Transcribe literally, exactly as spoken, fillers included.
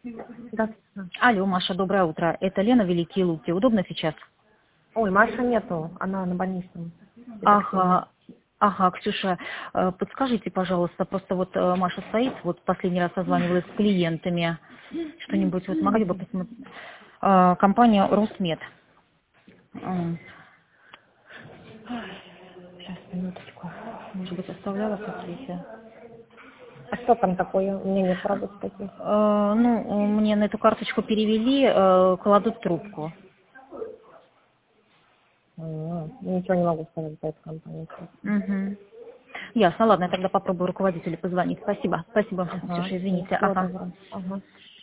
Да. Алло, Маша, доброе утро. Это Лена, Великие Луки. Удобно сейчас? Ой, Маши нету, она на больничном. Это Ксения. Ага, ага, Ксюша, э, подскажите, пожалуйста, просто вот э, Маша стоит, вот последний раз созванивалась с клиентами, что-нибудь вот могли бы посмотреть. Э, Компания Росмед. М. Сейчас, минуточку. Может быть, оставляла какие-то? А что там такое? У меня нет работы таких. Э, Ну, мне на эту карточку перевели, э, кладут трубку. М, Ничего не могу сказать по этой компании. Угу. Ясно, ладно, я тогда попробую руководителю позвонить. Спасибо. Спасибо, Ага, Ксюша, извините. всего Ага. доброго. Ага.